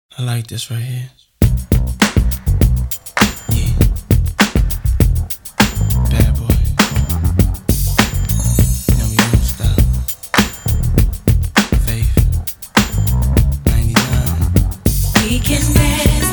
I like this right here. Yeah, bad boy. No, we don't stop. Faith, 99. We can dance.